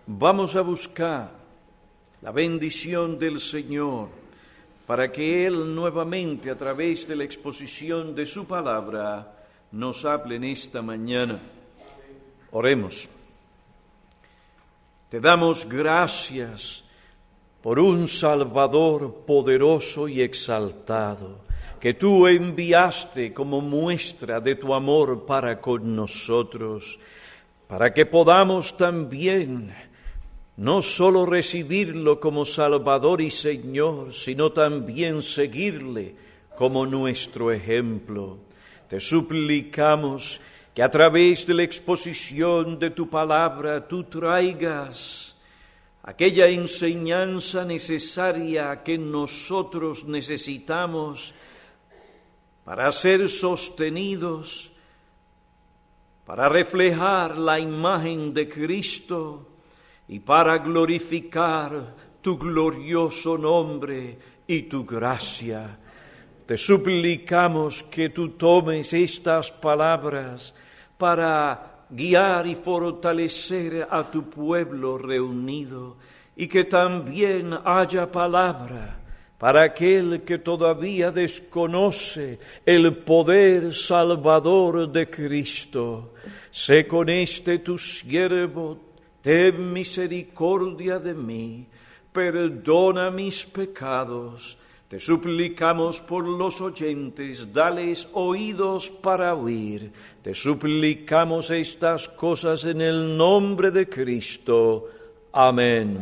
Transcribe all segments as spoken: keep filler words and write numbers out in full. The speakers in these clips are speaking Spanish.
Vamos a buscar la bendición del Señor para que Él nuevamente, a través de la exposición de su palabra, nos hable en esta mañana. Oremos. Te damos gracias por un Salvador poderoso y exaltado, que tú enviaste como muestra de tu amor para con nosotros, para que podamos también no solo recibirlo como Salvador y Señor, sino también seguirle como nuestro ejemplo. Te suplicamos que a través de la exposición de tu palabra tú traigas aquella enseñanza necesaria que nosotros necesitamos para ser sostenidos, para reflejar la imagen de Cristo y para glorificar tu glorioso nombre y tu gracia. Te suplicamos que tú tomes estas palabras para guiar y fortalecer a tu pueblo reunido, y que también haya palabra para aquel que todavía desconoce el poder salvador de Cristo. Sé con este tu siervo, ten misericordia de mí, perdona mis pecados. Te suplicamos por los oyentes, dales oídos para oír. Te suplicamos estas cosas en el nombre de Cristo. Amén.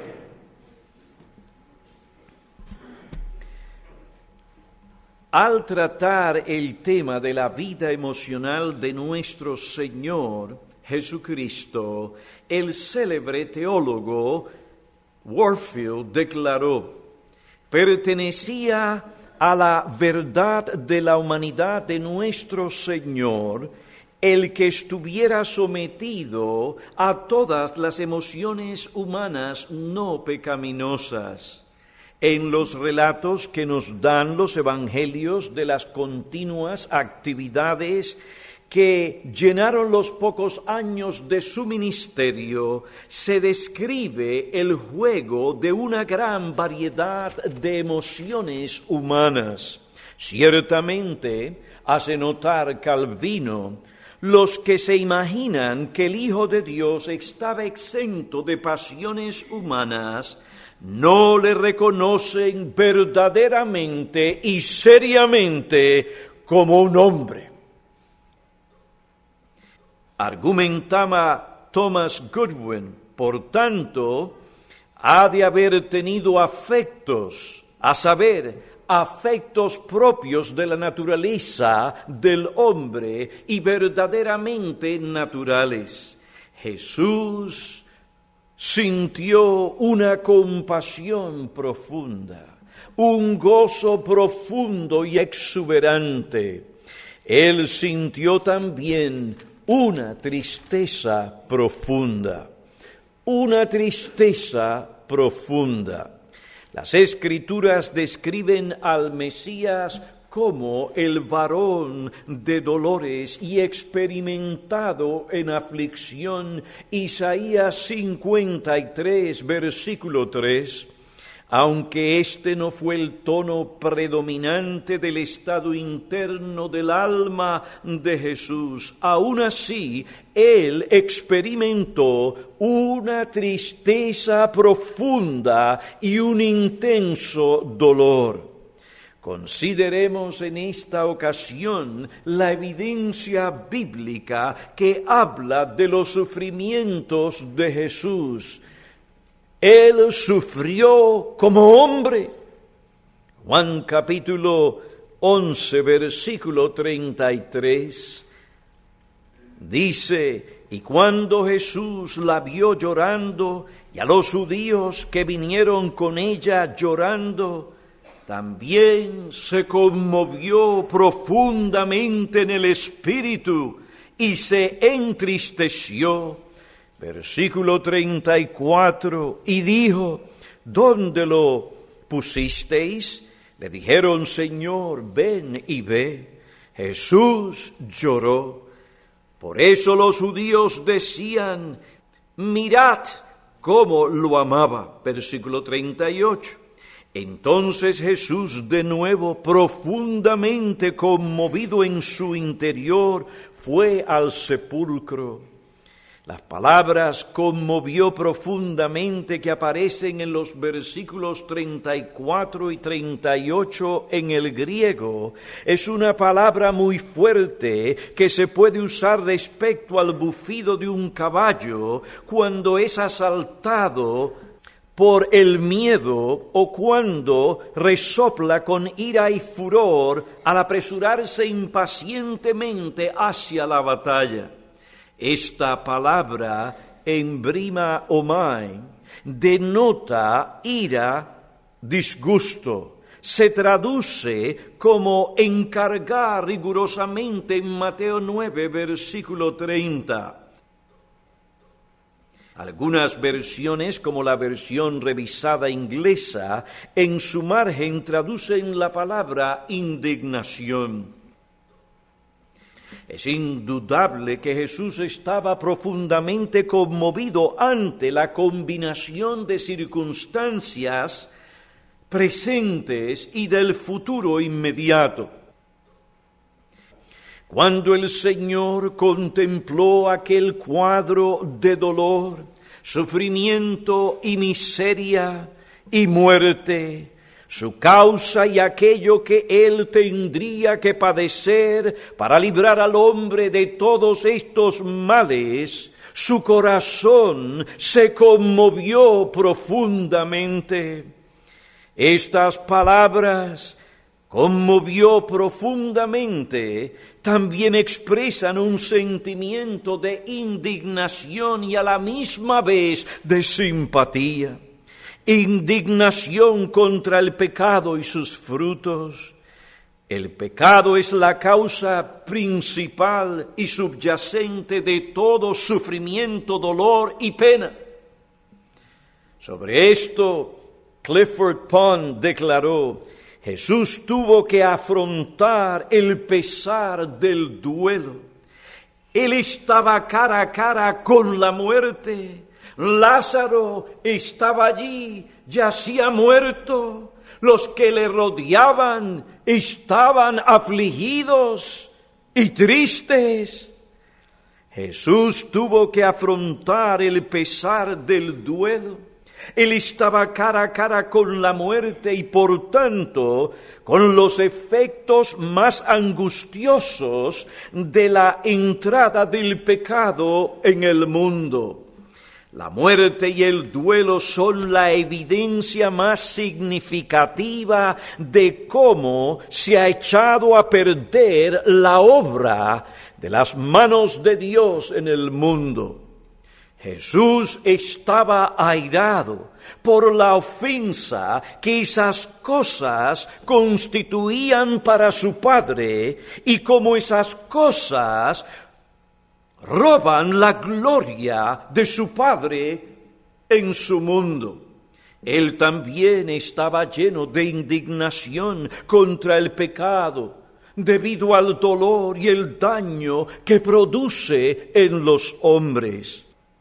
Al tratar el tema de la vida emocional de nuestro Señor Jesucristo, el célebre teólogo Warfield declaró: pertenecía a la verdad de la humanidad de nuestro Señor el que estuviera sometido a todas las emociones humanas no pecaminosas. En los relatos que nos dan los evangelios de las continuas actividades que llenaron los pocos años de su ministerio, se describe el juego de una gran variedad de emociones humanas. Ciertamente, hace notar Calvino, los que se imaginan que el Hijo de Dios estaba exento de pasiones humanas, no le reconocen verdaderamente y seriamente como un hombre. Argumentaba Thomas Goodwin, por tanto, ha de haber tenido afectos, a saber, afectos propios de la naturaleza del hombre y verdaderamente naturales. Jesús sintió una compasión profunda, un gozo profundo y exuberante. Él sintió también una tristeza profunda, una tristeza profunda. Las Escrituras describen al Mesías como el varón de dolores y experimentado en aflicción. Isaías cincuenta y tres, versículo tres. Aunque este no fue el tono predominante del estado interno del alma de Jesús, aún así, él experimentó una tristeza profunda y un intenso dolor. Consideremos en esta ocasión la evidencia bíblica que habla de los sufrimientos de Jesús. Él sufrió como hombre. Juan capítulo once, versículo treinta y tres, dice: y cuando Jesús la vio llorando, y a los judíos que vinieron con ella llorando, también se conmovió profundamente en el espíritu y se entristeció. Versículo treinta y cuatro, y dijo: ¿dónde lo pusisteis? Le dijeron: Señor, ven y ve. Jesús lloró. Por eso los judíos decían: mirad cómo lo amaba. Versículo treinta y ocho. Entonces Jesús, de nuevo, profundamente conmovido en su interior, fue al sepulcro. Las palabras conmovió profundamente que aparecen en los versículos treinta y cuatro y treinta y ocho en el griego es una palabra muy fuerte que se puede usar respecto al bufido de un caballo cuando es asaltado por el miedo o cuando resopla con ira y furor al apresurarse impacientemente hacia la batalla. Esta palabra, embrima omai, denota ira, disgusto. Se traduce como encargar rigurosamente en Mateo nueve, versículo treinta. Algunas versiones, como la versión revisada inglesa, en su margen traducen la palabra indignación. Es indudable que Jesús estaba profundamente conmovido ante la combinación de circunstancias presentes y del futuro inmediato. Cuando el Señor contempló aquel cuadro de dolor, sufrimiento y miseria y muerte, su causa y aquello que Él tendría que padecer para librar al hombre de todos estos males, su corazón se conmovió profundamente. Estas palabras, conmovió profundamente, también expresan un sentimiento de indignación y a la misma vez de simpatía. Indignación contra el pecado y sus frutos. El pecado es la causa principal y subyacente de todo sufrimiento, dolor y pena. Sobre esto, Clifford Pond declaró: Jesús tuvo que afrontar el pesar del duelo. Él estaba cara a cara con la muerte. Lázaro estaba allí, yacía muerto. Los que le rodeaban estaban afligidos y tristes. Jesús tuvo que afrontar el pesar del duelo. Él estaba cara a cara con la muerte y por tanto con los efectos más angustiosos de la entrada del pecado en el mundo. La muerte y el duelo son la evidencia más significativa de cómo se ha echado a perder la obra de las manos de Dios en el mundo. Jesús estaba airado por la ofensa que esas cosas constituían para su Padre y como esas cosas roban la gloria de su Padre en su mundo. Él también estaba lleno de indignación contra el pecado, debido al dolor y el daño que produce en los hombres.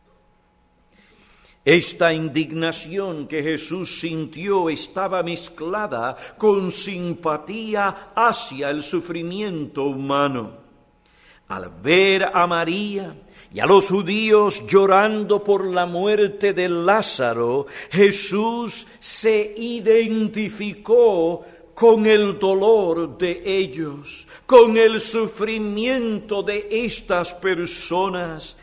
Esta indignación que Jesús sintió estaba mezclada con simpatía hacia el sufrimiento humano. Al ver a María y a los judíos llorando por la muerte de Lázaro, Jesús se identificó con el dolor de ellos, con el sufrimiento de estas personas.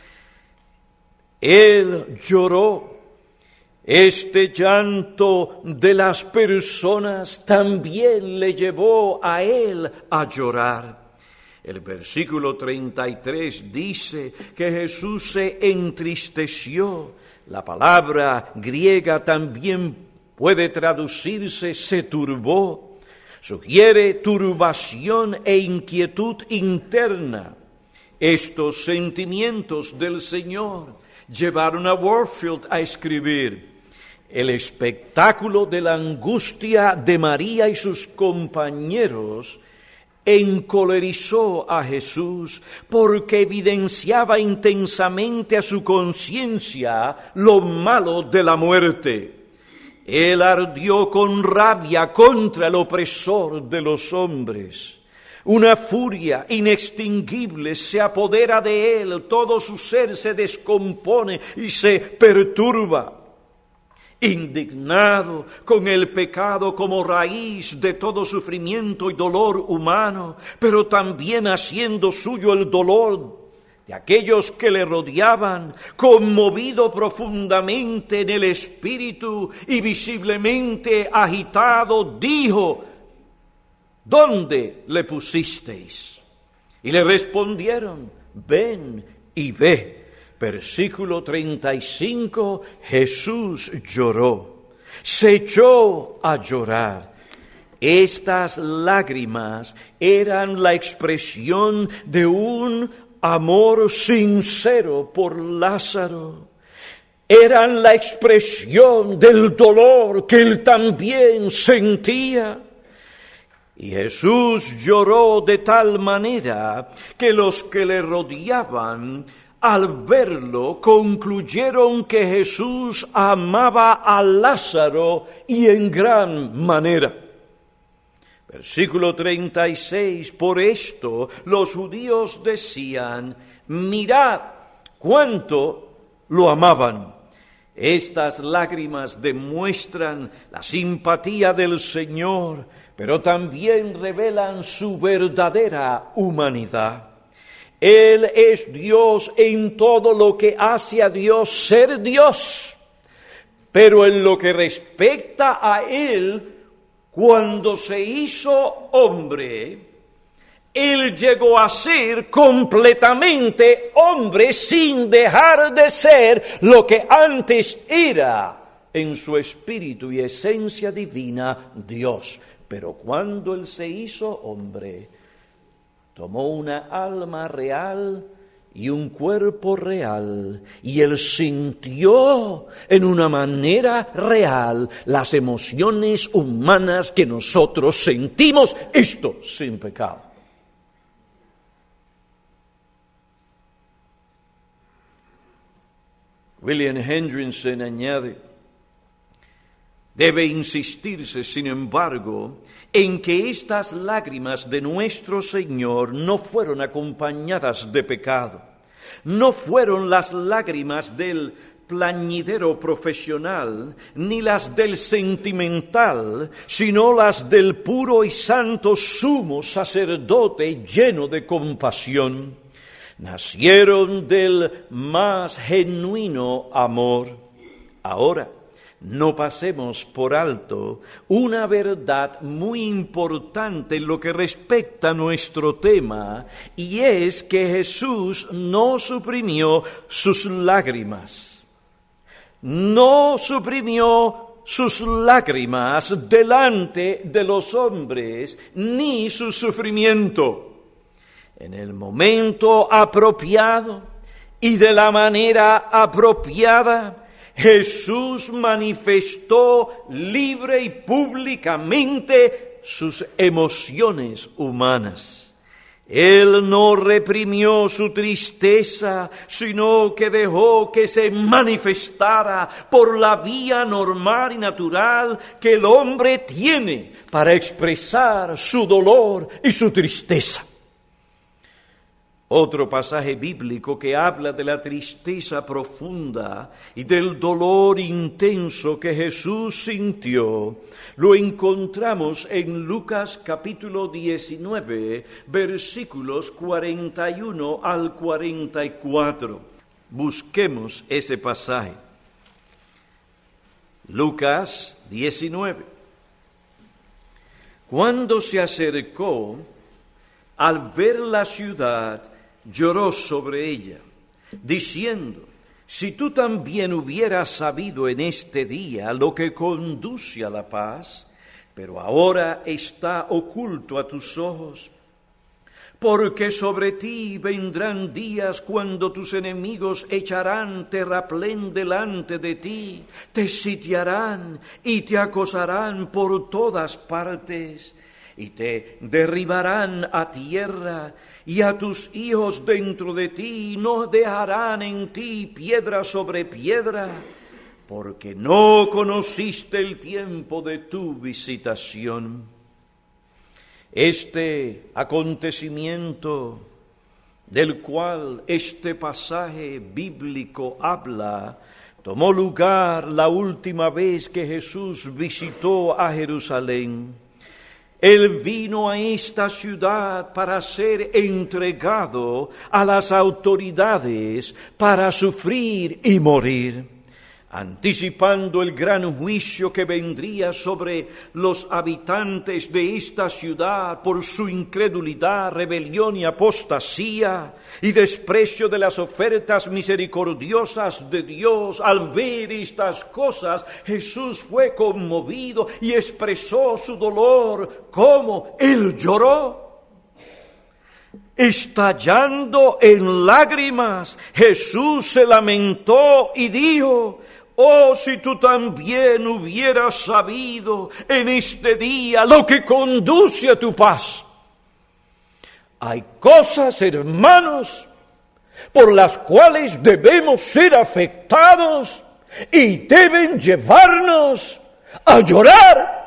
Él lloró. Este llanto de las personas también le llevó a él a llorar. El versículo treinta y tres dice que Jesús se entristeció. La palabra griega también puede traducirse se turbó. Sugiere turbación e inquietud interna. Estos sentimientos del Señor llevaron a Warfield a escribir: el espectáculo de la angustia de María y sus compañeros encolerizó a Jesús porque evidenciaba intensamente a su conciencia lo malo de la muerte. Él ardió con rabia contra el opresor de los hombres. Una furia inextinguible se apodera de él, todo su ser se descompone y se perturba. Indignado con el pecado como raíz de todo sufrimiento y dolor humano, pero también haciendo suyo el dolor de aquellos que le rodeaban, conmovido profundamente en el espíritu y visiblemente agitado, dijo: ¿dónde le pusisteis? Y le respondieron: ven y ve. Versículo treinta y cinco, Jesús lloró, se echó a llorar. Estas lágrimas eran la expresión de un amor sincero por Lázaro. Eran la expresión del dolor que él también sentía. Y Jesús lloró de tal manera que los que le rodeaban, al verlo, concluyeron que Jesús amaba a Lázaro y en gran manera. Versículo treinta y seis, por esto los judíos decían: mirad cuánto lo amaban. Estas lágrimas demuestran la simpatía del Señor, pero también revelan su verdadera humanidad. Él es Dios en todo lo que hace a Dios ser Dios, pero en lo que respecta a Él, cuando se hizo hombre, Él llegó a ser completamente hombre sin dejar de ser lo que antes era en su espíritu y esencia divina, Dios. Pero cuando Él se hizo hombre, tomó una alma real y un cuerpo real, y Él sintió en una manera real las emociones humanas que nosotros sentimos, esto sin pecado. William Hendrickson añade: debe insistirse, sin embargo, en que estas lágrimas de nuestro Señor no fueron acompañadas de pecado. No fueron las lágrimas del plañidero profesional, ni las del sentimental, sino las del puro y santo sumo sacerdote lleno de compasión. Nacieron del más genuino amor. Ahora, no pasemos por alto una verdad muy importante en lo que respecta a nuestro tema, y es que Jesús no suprimió sus lágrimas. No suprimió sus lágrimas delante de los hombres, ni su sufrimiento. En el momento apropiado y de la manera apropiada, Jesús manifestó libre y públicamente sus emociones humanas. Él no reprimió su tristeza, sino que dejó que se manifestara por la vía normal y natural que el hombre tiene para expresar su dolor y su tristeza. Otro pasaje bíblico que habla de la tristeza profunda y del dolor intenso que Jesús sintió, lo encontramos en Lucas capítulo diecinueve, versículos cuarenta y uno al cuarenta y cuatro. Busquemos ese pasaje. Lucas diecinueve. Cuando se acercó, al ver la ciudad, lloró sobre ella, diciendo: si tú también hubieras sabido en este día lo que conduce a la paz, pero ahora está oculto a tus ojos, porque sobre ti vendrán días cuando tus enemigos echarán terraplén delante de ti, te sitiarán y te acosarán por todas partes, y te derribarán a tierra, y a tus hijos dentro de ti no dejarán en ti piedra sobre piedra, porque no conociste el tiempo de tu visitación. Este acontecimiento del cual este pasaje bíblico habla, tomó lugar la última vez que Jesús visitó a Jerusalén. Él vino a esta ciudad para ser entregado a las autoridades para sufrir y morir, anticipando el gran juicio que vendría sobre los habitantes de esta ciudad por su incredulidad, rebelión y apostasía y desprecio de las ofertas misericordiosas de Dios. Al ver estas cosas, Jesús fue conmovido y expresó su dolor. ¿Cómo? Él lloró. Estallando en lágrimas, Jesús se lamentó y dijo: oh, si tú también hubieras sabido en este día lo que conduce a tu paz. Hay cosas, hermanos, por las cuales debemos ser afectados y deben llevarnos a llorar.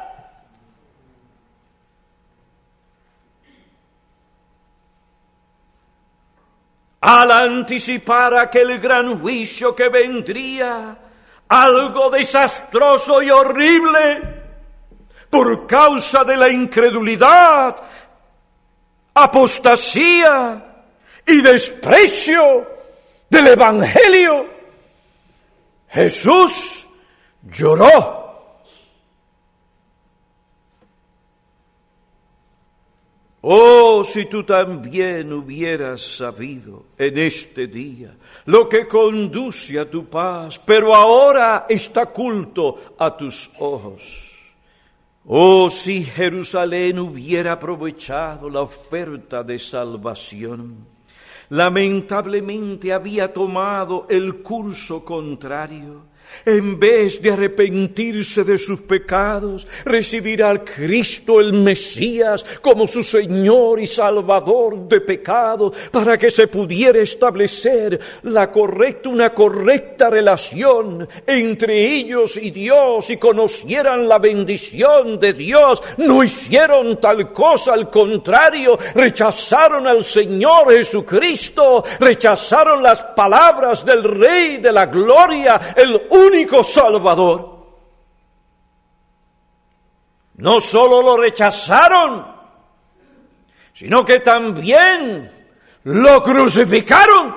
Al anticipar aquel gran juicio que vendría, algo desastroso y horrible, por causa de la incredulidad, apostasía y desprecio del Evangelio, Jesús lloró. Oh, si tú también hubieras sabido en este día lo que conduce a tu paz, pero ahora está oculto a tus ojos. Oh, si Jerusalén hubiera aprovechado la oferta de salvación, lamentablemente había tomado el curso contrario. En vez de arrepentirse de sus pecados, recibir al Cristo el Mesías como su Señor y Salvador de pecados, para que se pudiera establecer la correcta, una correcta relación entre ellos y Dios y conocieran la bendición de Dios, no hicieron tal cosa, al contrario, rechazaron al Señor Jesucristo, rechazaron las palabras del Rey de la Gloria, el único Salvador. No solo lo rechazaron, sino que también lo crucificaron.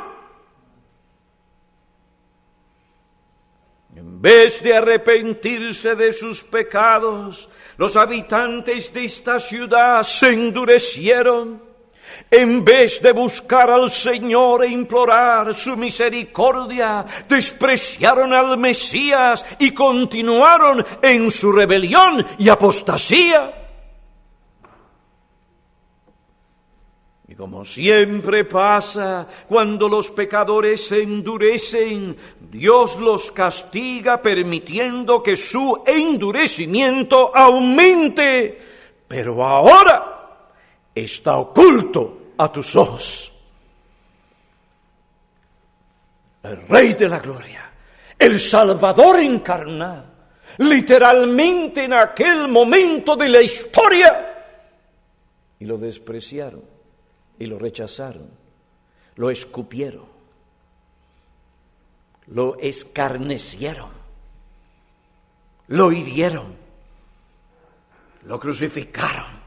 En vez de arrepentirse de sus pecados, los habitantes de esta ciudad se endurecieron. En vez de buscar al Señor e implorar su misericordia, despreciaron al Mesías y continuaron en su rebelión y apostasía. Y como siempre pasa, cuando los pecadores se endurecen, Dios los castiga permitiendo que su endurecimiento aumente. Pero ahora está oculto a tus ojos. El Rey de la Gloria, el Salvador encarnado, literalmente en aquel momento de la historia, y lo despreciaron, y lo rechazaron, lo escupieron, lo escarnecieron, lo hirieron, lo crucificaron.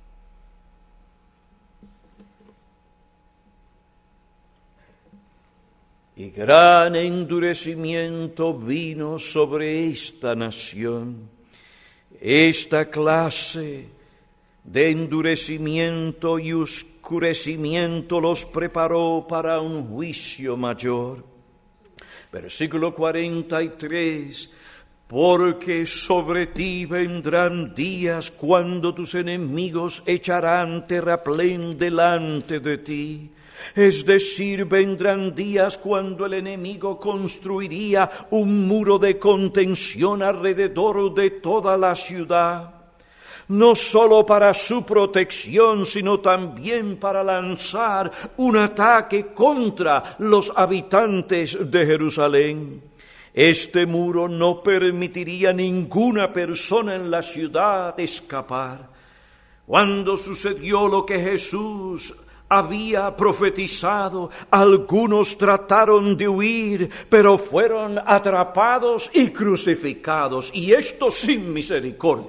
Y gran endurecimiento vino sobre esta nación. Esta clase de endurecimiento y oscurecimiento los preparó para un juicio mayor. Versículo cuarenta y tres. Porque sobre ti vendrán días cuando tus enemigos echarán terraplén delante de ti. Es decir, vendrán días cuando el enemigo construiría un muro de contención alrededor de toda la ciudad. no solo para su protección, sino también para lanzar un ataque contra los habitantes de Jerusalén. Este muro no permitiría a ninguna persona en la ciudad escapar. Cuando sucedió lo que Jesús había profetizado, algunos trataron de huir, pero fueron atrapados y crucificados, y esto sin misericordia.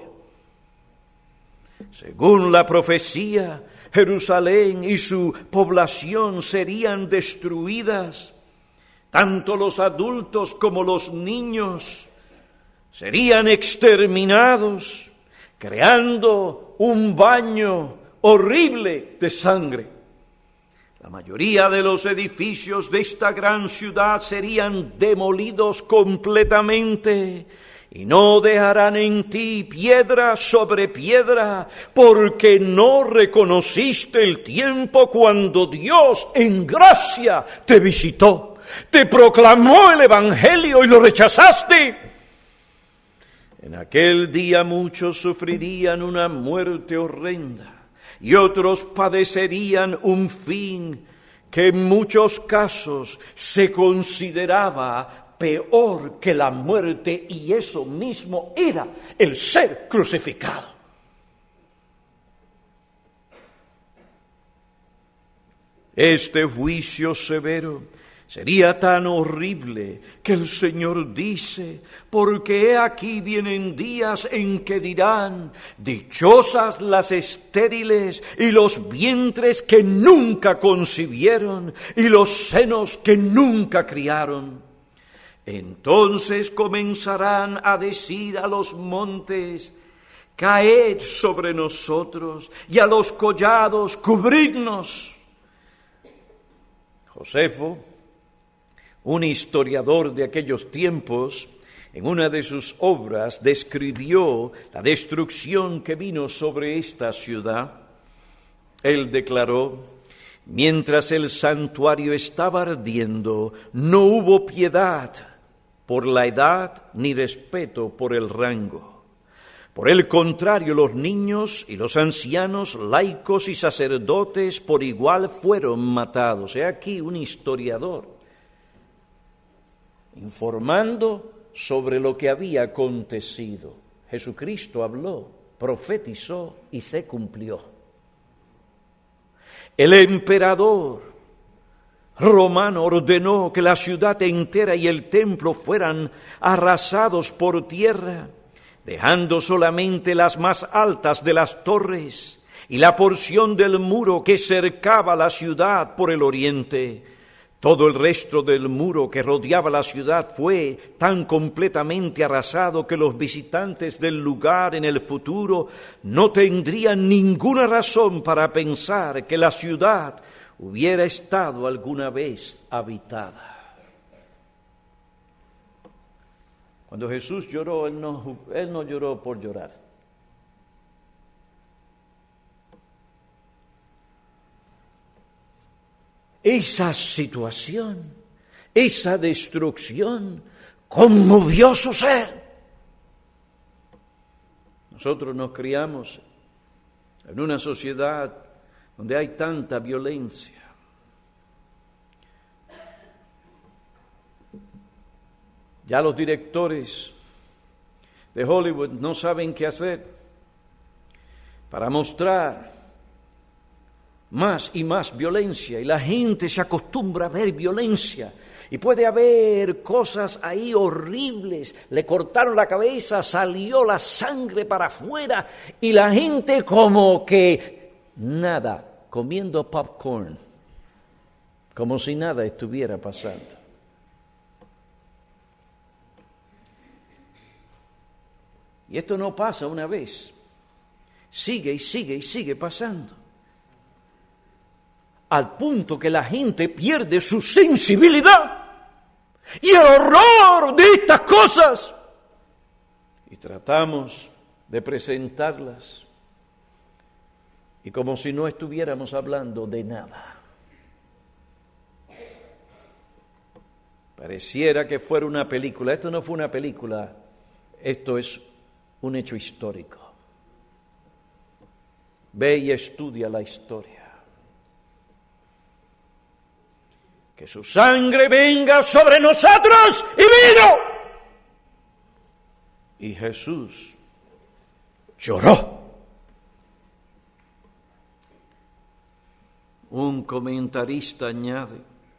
Según la profecía, Jerusalén y su población serían destruidas. Tanto los adultos como los niños serían exterminados, creando un baño horrible de sangre. La mayoría de los edificios de esta gran ciudad serían demolidos completamente, y no dejarán en ti piedra sobre piedra, porque no reconociste el tiempo cuando Dios en gracia te visitó, te proclamó el Evangelio y lo rechazaste. En aquel día muchos sufrirían una muerte horrenda y otros padecerían un fin que en muchos casos se consideraba peor que la muerte, y eso mismo era el ser crucificado. Este juicio severo sería tan horrible que el Señor dice, porque he aquí vienen días en que dirán, dichosas las estériles y los vientres que nunca concibieron y los senos que nunca criaron. Entonces comenzarán a decir a los montes, caed sobre nosotros, y a los collados, cubridnos. Josefo, un historiador de aquellos tiempos, en una de sus obras describió la destrucción que vino sobre esta ciudad. Él declaró, mientras el santuario estaba ardiendo, no hubo piedad por la edad ni respeto por el rango. Por el contrario, los niños y los ancianos, laicos y sacerdotes por igual fueron matados. He aquí un historiador informando sobre lo que había acontecido. Jesucristo habló, profetizó y se cumplió. El emperador romano ordenó que la ciudad entera y el templo fueran arrasados por tierra, dejando solamente las más altas de las torres y la porción del muro que cercaba la ciudad por el oriente. Todo el resto del muro que rodeaba la ciudad fue tan completamente arrasado que los visitantes del lugar en el futuro no tendrían ninguna razón para pensar que la ciudad hubiera estado alguna vez habitada. Cuando Jesús lloró, él no, él no lloró por llorar. Esa situación, esa destrucción, conmovió su ser. Nosotros nos criamos en una sociedad donde hay tanta violencia. Ya los directores de Hollywood no saben qué hacer para mostrar más y más violencia, y la gente se acostumbra a ver violencia, y puede haber cosas ahí horribles. Le cortaron la cabeza, salió la sangre para afuera, y la gente como que nada, comiendo popcorn, como si nada estuviera pasando. Y esto no pasa una vez, sigue y sigue y sigue pasando, al punto que la gente pierde su sensibilidad y el horror de estas cosas, y tratamos de presentarlas y como si no estuviéramos hablando de nada. Pareciera que fuera una película. Esto no fue una película, esto es un hecho histórico. Ve y estudia la historia. Que su sangre venga sobre nosotros y vino. Y Jesús lloró. Un comentarista añade: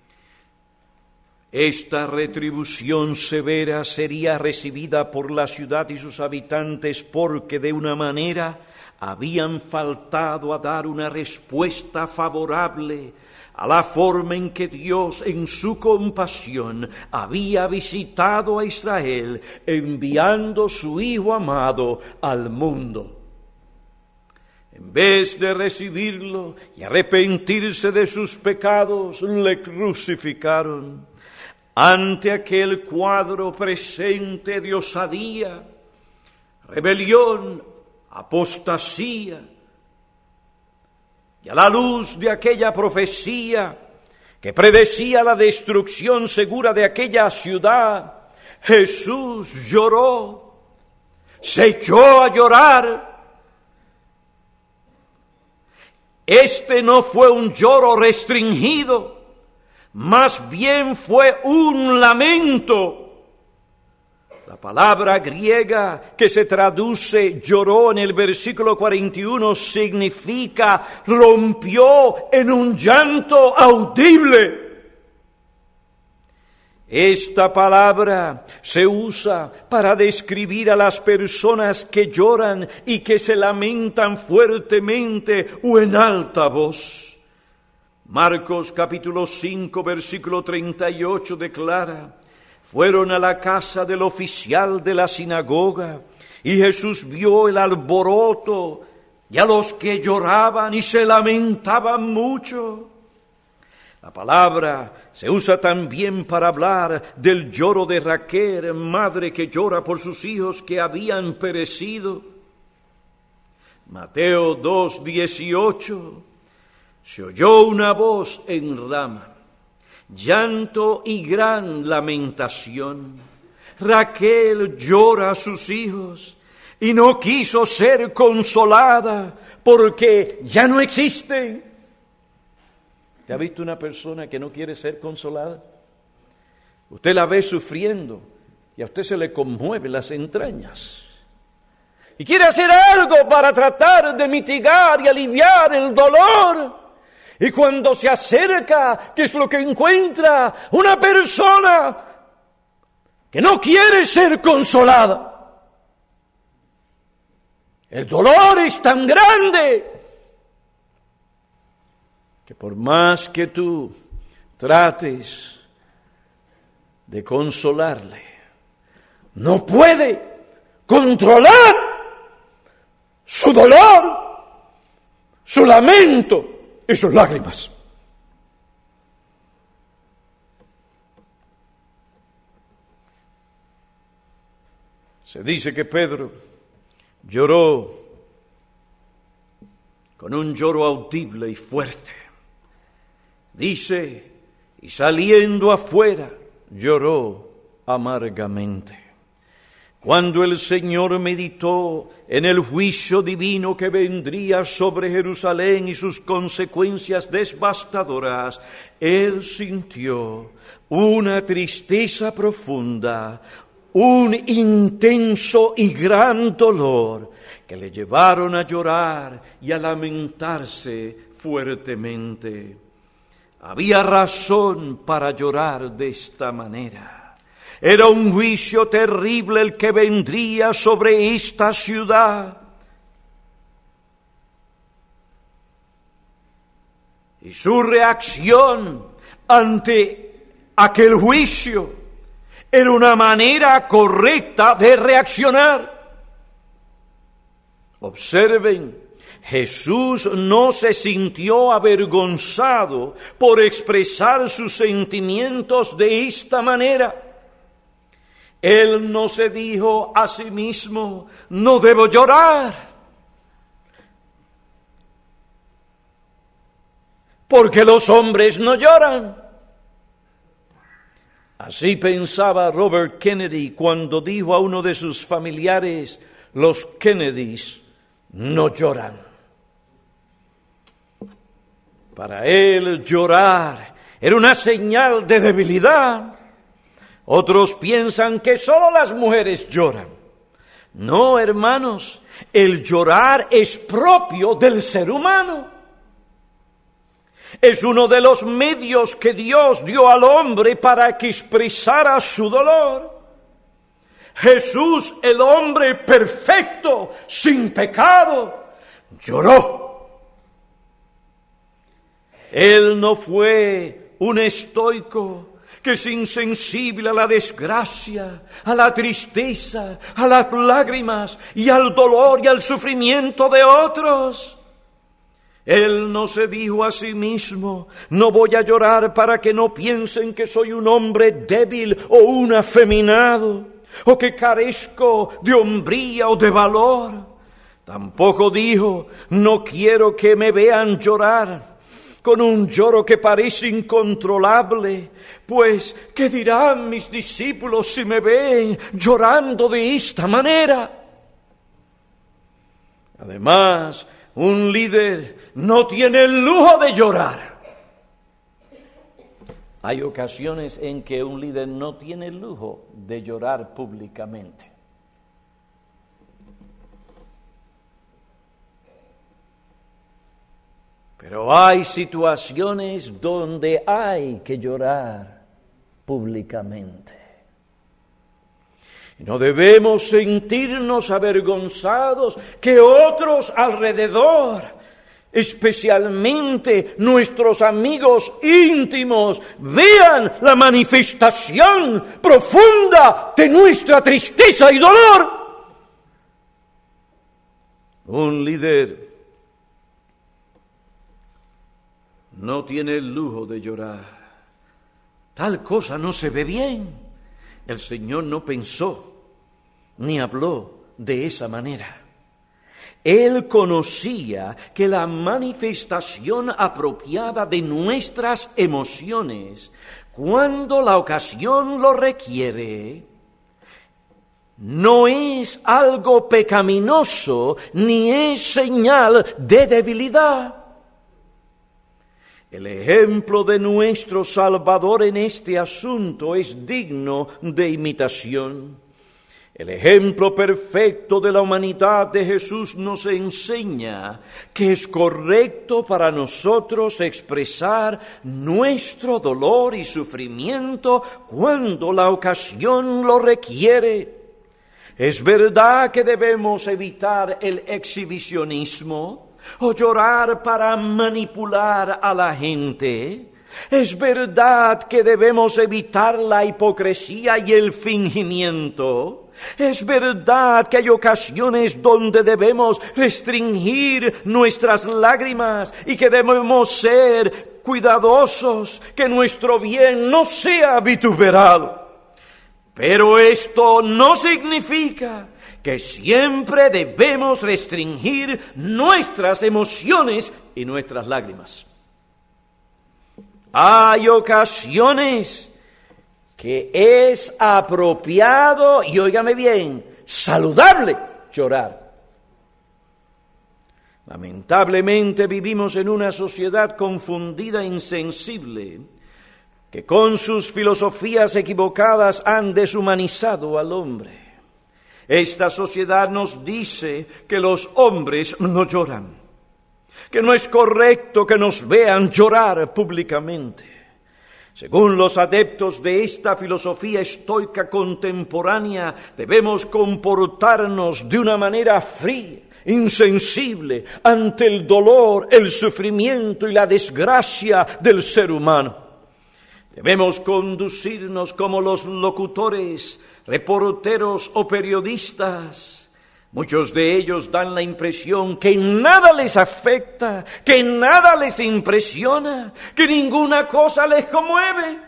esta retribución severa sería recibida por la ciudad y sus habitantes porque de una manera habían faltado a dar una respuesta favorable a la forma en que Dios en su compasión había visitado a Israel enviando su Hijo amado al mundo. En vez de recibirlo y arrepentirse de sus pecados, le crucificaron. Ante aquel cuadro presente de osadía, rebelión, apostasía, y a la luz de aquella profecía que predecía la destrucción segura de aquella ciudad, Jesús lloró, se echó a llorar. Este no fue un lloro restringido, más bien fue un lamento. La palabra griega que se traduce lloró en el versículo cuarenta y uno significa rompió en un llanto audible. Esta palabra se usa para describir a las personas que lloran y que se lamentan fuertemente o en alta voz. Marcos capítulo cinco versículo treinta y ocho declara: fueron a la casa del oficial de la sinagoga y Jesús vio el alboroto y a los que lloraban y se lamentaban mucho. La palabra se usa también para hablar del lloro de Raquel, madre que llora por sus hijos que habían perecido. Mateo dos dieciocho, se oyó una voz en Rama, llanto y gran lamentación. Raquel llora a sus hijos y no quiso ser consolada porque ya no existen. ¿Te ha visto una persona que no quiere ser consolada? Usted la ve sufriendo y a usted se le conmueven las entrañas. Y quiere hacer algo para tratar de mitigar y aliviar el dolor. Y cuando se acerca, ¿qué es lo que encuentra? Una persona que no quiere ser consolada. El dolor es tan grande que por más que tú trates de consolarle, no puede controlar su dolor, su lamento y sus lágrimas. Se dice que Pedro lloró con un lloro audible y fuerte. Dice, y saliendo afuera, lloró amargamente. Cuando el Señor meditó en el juicio divino que vendría sobre Jerusalén y sus consecuencias devastadoras, Él sintió una tristeza profunda, un intenso y gran dolor que le llevaron a llorar y a lamentarse fuertemente. Había razón para llorar de esta manera. Era un juicio terrible el que vendría sobre esta ciudad. Y su reacción ante aquel juicio era una manera correcta de reaccionar. Observen, Jesús no se sintió avergonzado por expresar sus sentimientos de esta manera. Él no se dijo a sí mismo, no debo llorar, porque los hombres no lloran. Así pensaba Robert Kennedy cuando dijo a uno de sus familiares, los Kennedys no lloran. Para él llorar era una señal de debilidad. Otros piensan que solo las mujeres lloran. No, hermanos, el llorar es propio del ser humano. Es uno de los medios que Dios dio al hombre para que expresara su dolor. Jesús, el hombre perfecto, sin pecado, lloró. Él no fue un estoico que es insensible a la desgracia, a la tristeza, a las lágrimas y al dolor y al sufrimiento de otros. Él no se dijo a sí mismo: no voy a llorar para que no piensen que soy un hombre débil o un afeminado, o que carezco de hombría o de valor. Tampoco dijo: no quiero que me vean llorar con un lloro que parece incontrolable, pues ¿qué dirán mis discípulos si me ven llorando de esta manera? Además, un líder no tiene el lujo de llorar. Hay ocasiones en que un líder no tiene el lujo de llorar públicamente. Pero hay situaciones donde hay que llorar públicamente. Y no debemos sentirnos avergonzados que otros alrededor, especialmente nuestros amigos íntimos, vean la manifestación profunda de nuestra tristeza y dolor. Un líder no tiene el lujo de llorar. Tal cosa no se ve bien. El Señor no pensó ni habló de esa manera. Él conocía que la manifestación apropiada de nuestras emociones, cuando la ocasión lo requiere, no es algo pecaminoso ni es señal de debilidad. El ejemplo de nuestro Salvador en este asunto es digno de imitación. El ejemplo perfecto de la humanidad de Jesús nos enseña que es correcto para nosotros expresar nuestro dolor y sufrimiento cuando la ocasión lo requiere. Es verdad que debemos evitar el exhibicionismo o llorar para manipular a la gente. Es verdad que debemos evitar la hipocresía y el fingimiento. Es verdad que hay ocasiones donde debemos restringir nuestras lágrimas y que debemos ser cuidadosos, que nuestro bien no sea vituperado. Pero esto no significa que siempre debemos restringir nuestras emociones y nuestras lágrimas. Hay ocasiones que es apropiado, y óigame bien, saludable llorar. Lamentablemente vivimos en una sociedad confundida e insensible, que con sus filosofías equivocadas han deshumanizado al hombre. Esta sociedad nos dice que los hombres no lloran, que no es correcto que nos vean llorar públicamente. Según los adeptos de esta filosofía estoica contemporánea, debemos comportarnos de una manera fría, insensible, ante el dolor, el sufrimiento y la desgracia del ser humano. Debemos conducirnos como los locutores, reporteros o periodistas. Muchos de ellos dan la impresión que nada les afecta, que nada les impresiona, que ninguna cosa les conmueve.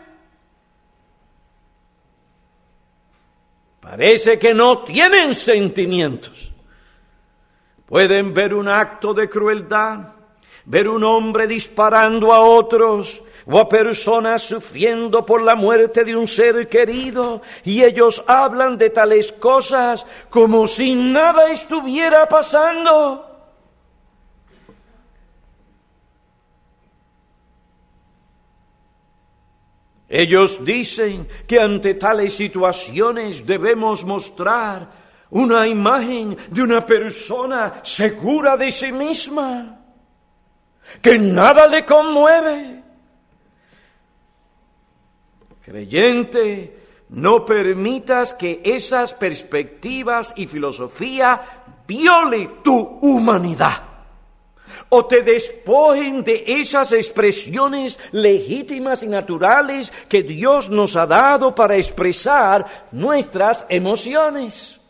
Parece que no tienen sentimientos. Pueden ver un acto de crueldad, ver un hombre disparando a otros, o a personas sufriendo por la muerte de un ser querido, y ellos hablan de tales cosas como si nada estuviera pasando. Ellos dicen que ante tales situaciones debemos mostrar una imagen de una persona segura de sí misma, que nada le conmueve. Creyente, no permitas que esas perspectivas y filosofía viole tu humanidad o te despojen de esas expresiones legítimas y naturales que Dios nos ha dado para expresar nuestras emociones.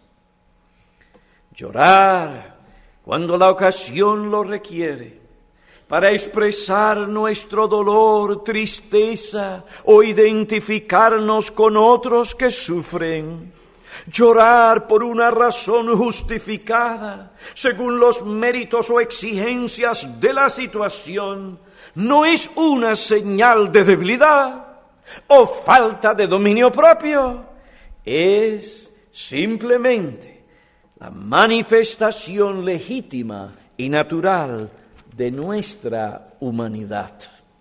Llorar cuando la ocasión lo requiere, para expresar nuestro dolor, tristeza o identificarnos con otros que sufren. Llorar por una razón justificada, según los méritos o exigencias de la situación, no es una señal de debilidad o falta de dominio propio. Es simplemente la manifestación legítima y natural de nuestra humanidad.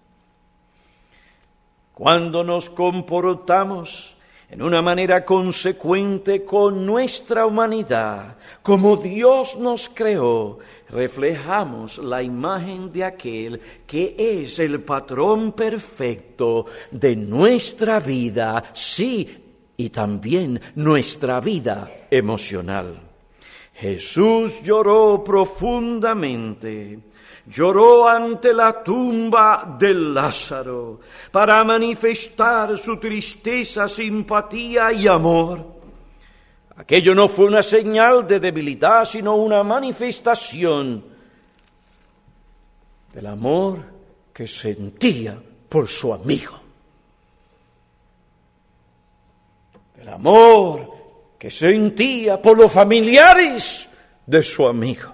Cuando nos comportamos en una manera consecuente con nuestra humanidad, como Dios nos creó, reflejamos la imagen de aquel que es el patrón perfecto de nuestra vida, sí, y también nuestra vida emocional. Jesús lloró profundamente. Lloró ante la tumba de Lázaro para manifestar su tristeza, simpatía y amor. Aquello no fue una señal de debilidad, sino una manifestación del amor que sentía por su amigo. Del amor que sentía por los familiares de su amigo.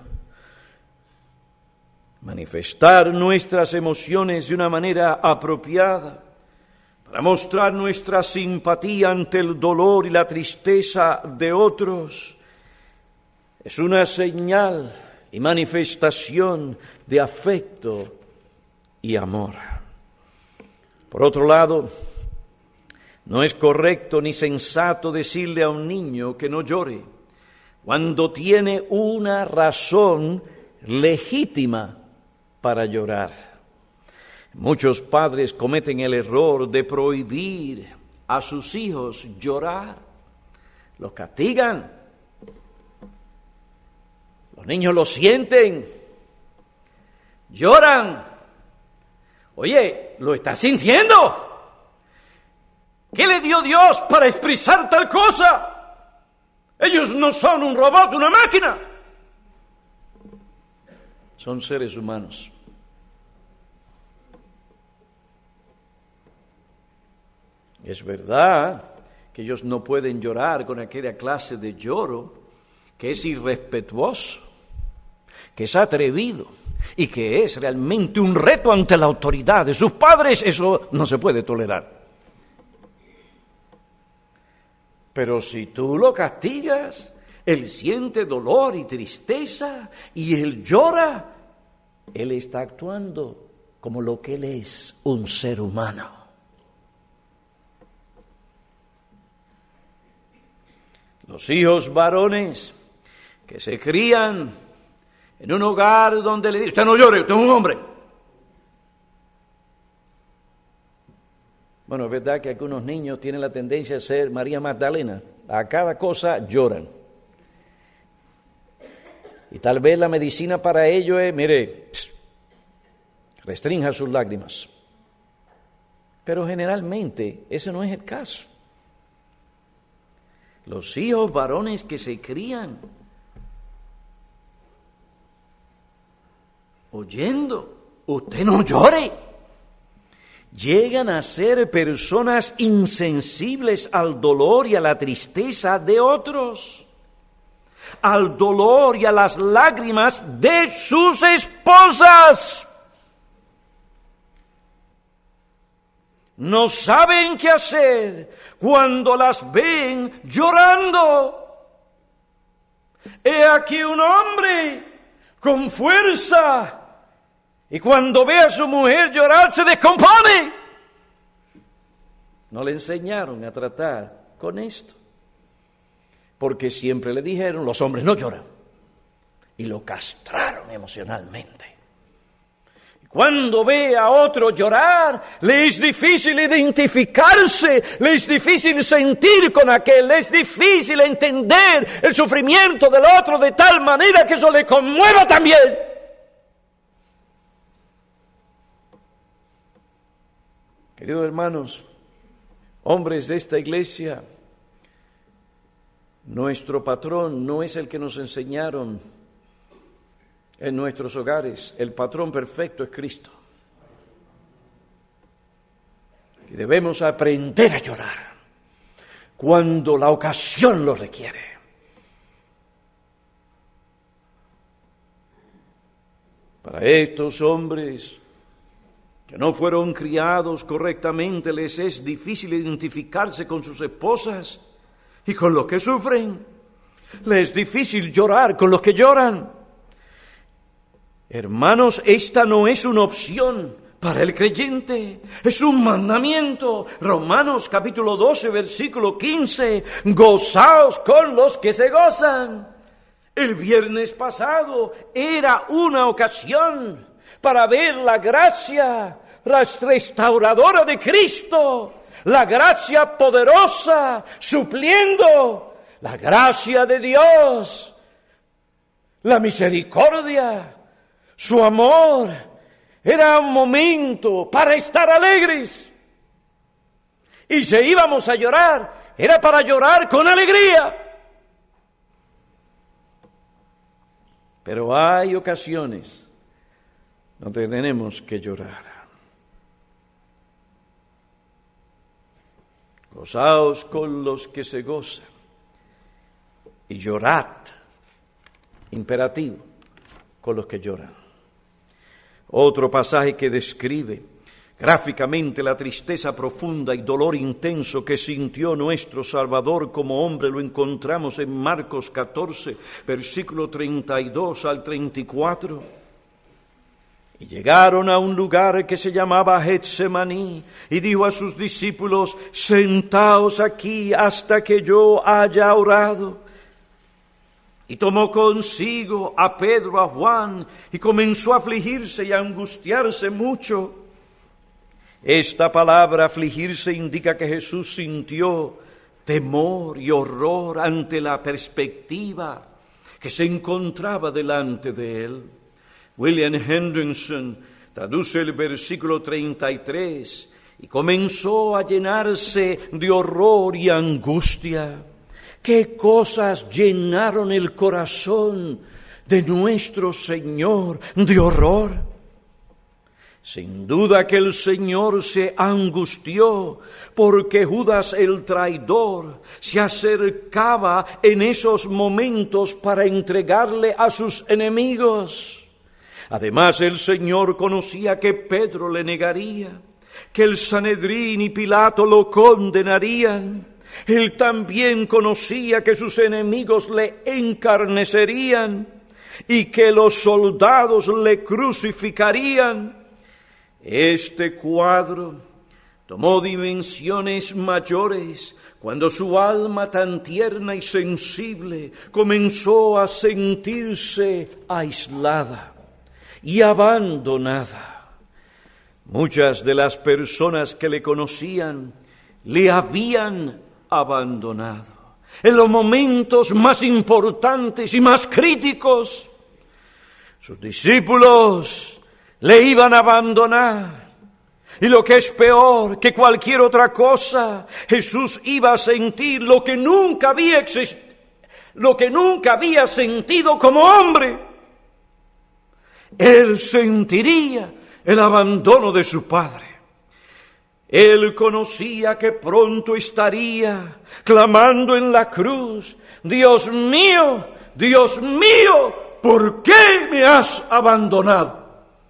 Manifestar nuestras emociones de una manera apropiada, para mostrar nuestra simpatía ante el dolor y la tristeza de otros, es una señal y manifestación de afecto y amor. Por otro lado, no es correcto ni sensato decirle a un niño que no llore cuando tiene una razón legítima para llorar. Muchos padres cometen el error de prohibir a sus hijos llorar. Los castigan. Los niños lo sienten. Lloran. Oye, ¿lo estás sintiendo? ¿Qué le dio Dios para expresar tal cosa? Ellos no son un robot, una máquina. Son seres humanos. Es verdad que ellos no pueden llorar con aquella clase de lloro que es irrespetuoso, que es atrevido y que es realmente un reto ante la autoridad de sus padres. Eso no se puede tolerar. Pero si tú lo castigas, él siente dolor y tristeza y él llora, él está actuando como lo que él es, un ser humano. Los hijos varones que se crían en un hogar donde le dicen, usted no llore, usted es un hombre. Bueno, es verdad que algunos niños tienen la tendencia a ser María Magdalena. A cada cosa lloran. Y tal vez la medicina para ello es, mire, pss, restrinja sus lágrimas. Pero generalmente ese no es el caso. Los hijos varones que se crían oyendo, usted no llore, llegan a ser personas insensibles al dolor y a la tristeza de otros, al dolor y a las lágrimas de sus esposas. No saben qué hacer cuando las ven llorando. He aquí un hombre con fuerza y cuando ve a su mujer llorar se descompone. no le enseñaron a tratar con esto. Porque siempre le dijeron, los hombres no lloran. Y lo castraron emocionalmente. Cuando ve a otro llorar, le es difícil identificarse, le es difícil sentir con aquel, le es difícil entender el sufrimiento del otro de tal manera que eso le conmueva también. Queridos hermanos, hombres de esta iglesia, nuestro patrón no es el que nos enseñaron en nuestros hogares. El patrón perfecto es Cristo. Y debemos aprender a llorar cuando la ocasión lo requiere. Para estos hombres que no fueron criados correctamente, les es difícil identificarse con sus esposas y con los que sufren. Les es difícil llorar con los que lloran. Hermanos, esta no es una opción para el creyente, es un mandamiento. Romanos capítulo doce, versículo quince, gozaos con los que se gozan. El viernes pasado era una ocasión para ver la gracia restauradora de Cristo, la gracia poderosa, supliendo la gracia de Dios, la misericordia, su amor. Era un momento para estar alegres. Y si íbamos a llorar, era para llorar con alegría. Pero hay ocasiones donde tenemos que llorar. Gozaos con los que se gozan y llorad, imperativo, con los que lloran. Otro pasaje que describe gráficamente la tristeza profunda y dolor intenso que sintió nuestro Salvador como hombre lo encontramos en Marcos catorce, versículo treinta y dos al treinta y cuatro. Y llegaron a un lugar que se llamaba Getsemaní, y dijo a sus discípulos, sentaos aquí hasta que yo haya orado. Y tomó consigo a Pedro, a Juan, y comenzó a afligirse y a angustiarse mucho. Esta palabra, afligirse, indica que Jesús sintió temor y horror ante la perspectiva que se encontraba delante de él. William Henderson traduce el versículo treinta y tres, y comenzó a llenarse de horror y angustia. ¿Qué cosas llenaron el corazón de nuestro Señor de horror? Sin duda que el Señor se angustió porque Judas el traidor se acercaba en esos momentos para entregarle a sus enemigos. Además, el Señor conocía que Pedro le negaría, que el Sanedrín y Pilato lo condenarían. Él también conocía que sus enemigos le encarnecerían y que los soldados le crucificarían. Este cuadro tomó dimensiones mayores cuando su alma tan tierna y sensible comenzó a sentirse aislada y abandonada. Muchas de las personas que le conocían le habían abandonado en los momentos más importantes y más críticos. Sus discípulos le iban a abandonar. Y lo que es peor que cualquier otra cosa, Jesús iba a sentir lo que nunca había existido, lo que nunca había sentido como hombre. Él sentiría el abandono de su Padre. Él conocía que pronto estaría clamando en la cruz, Dios mío, Dios mío, ¿por qué me has abandonado?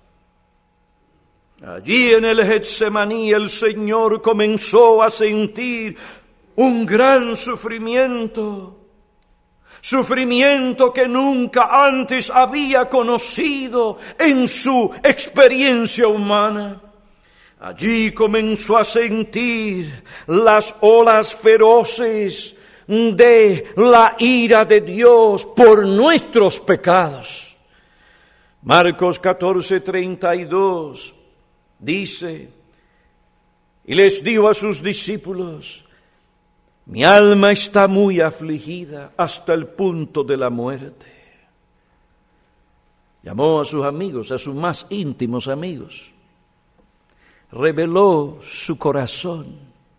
Allí en el Getsemaní el Señor comenzó a sentir un gran sufrimiento, sufrimiento que nunca antes había conocido en su experiencia humana. Allí comenzó a sentir las olas feroces de la ira de Dios por nuestros pecados. Marcos catorce, treinta y dos dice, y les dijo a sus discípulos, mi alma está muy afligida hasta el punto de la muerte. Llamó a sus amigos, a sus más íntimos amigos. Reveló su corazón.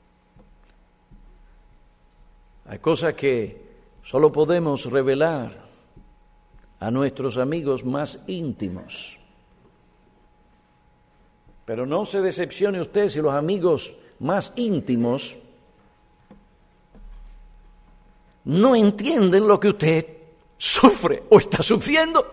Hay cosas que solo podemos revelar a nuestros amigos más íntimos. Pero no se decepcione usted si los amigos más íntimos no entienden lo que usted sufre o está sufriendo.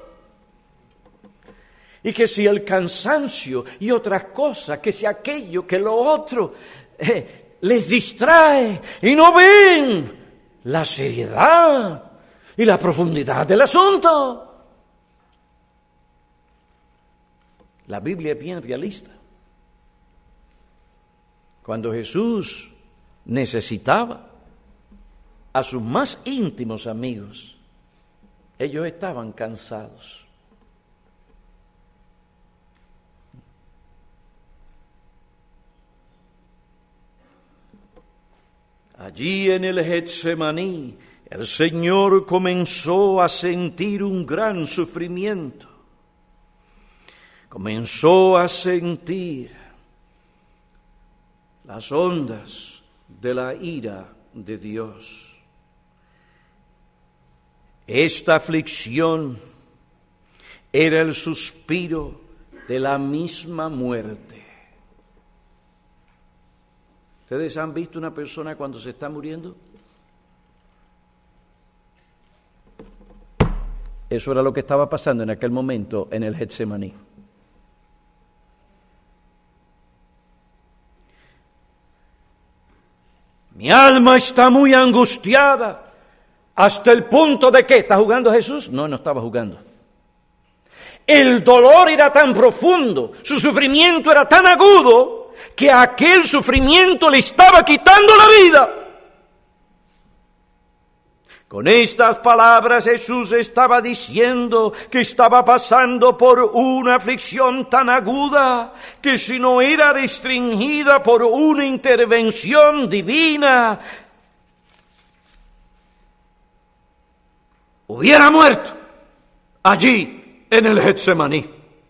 Y que si el cansancio y otras cosas, que si aquello, que lo otro, eh, les distrae y no ven la seriedad y la profundidad del asunto. La Biblia es bien realista. Cuando Jesús necesitaba a sus más íntimos amigos, ellos estaban cansados. Allí en el Getsemaní, el Señor comenzó a sentir un gran sufrimiento. Comenzó a sentir las ondas de la ira de Dios. Esta aflicción era el suspiro de la misma muerte. ¿Ustedes han visto una persona cuando se está muriendo? Eso era lo que estaba pasando en aquel momento en el Getsemaní. Mi alma está muy angustiada hasta el punto de que ¿está jugando Jesús? No, no estaba jugando. El dolor era tan profundo, su sufrimiento era tan agudo, que aquel sufrimiento le estaba quitando la vida. Con estas palabras Jesús estaba diciendo que estaba pasando por una aflicción tan aguda que si no era restringida por una intervención divina, hubiera muerto allí en el Getsemaní.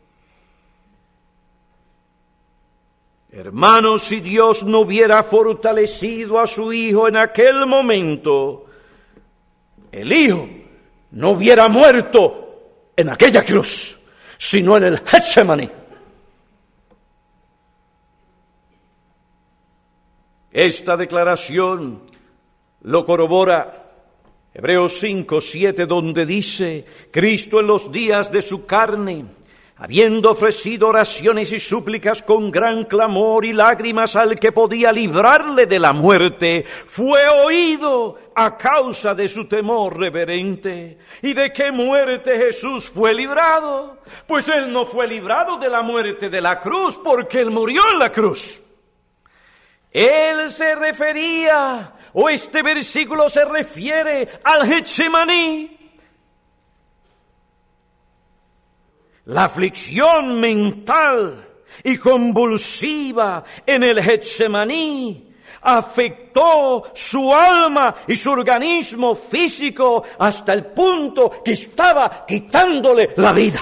Hermanos, si Dios no hubiera fortalecido a su Hijo en aquel momento, el Hijo no hubiera muerto en aquella cruz, sino en el Getsemaní. Esta declaración lo corrobora Hebreos cinco, siete, donde dice, Cristo en los días de su carne, habiendo ofrecido oraciones y súplicas con gran clamor y lágrimas al que podía librarle de la muerte, fue oído a causa de su temor reverente. ¿Y de qué muerte Jesús fue librado? Pues Él no fue librado de la muerte de la cruz, porque Él murió en la cruz. Él se refería, o este versículo se refiere al Getsemaní. La aflicción mental y convulsiva en el Getsemaní afectó su alma y su organismo físico hasta el punto que estaba quitándole la vida.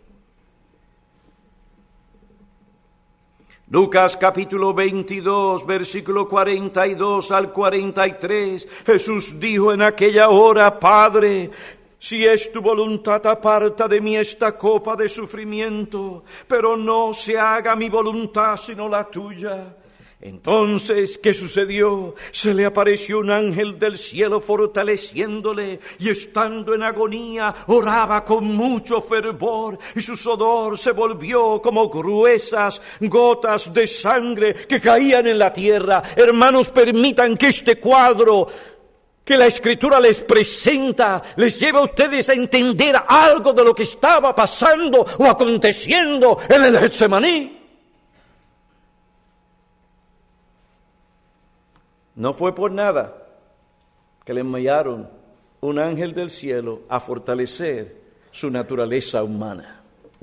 Lucas capítulo veintidós, versículo cuarenta y dos al cuarenta y tres, Jesús dijo en aquella hora, Padre, si es tu voluntad, aparta de mí esta copa de sufrimiento, pero no se haga mi voluntad sino la tuya. Entonces, ¿qué sucedió? Se le apareció un ángel del cielo fortaleciéndole, y estando en agonía, oraba con mucho fervor, y su sudor se volvió como gruesas gotas de sangre que caían en la tierra. Hermanos, permitan que este cuadro que la Escritura les presenta les lleve a ustedes a entender algo de lo que estaba pasando o aconteciendo en el Getsemaní. No fue por nada que le enviaron un ángel del cielo a fortalecer su naturaleza humana.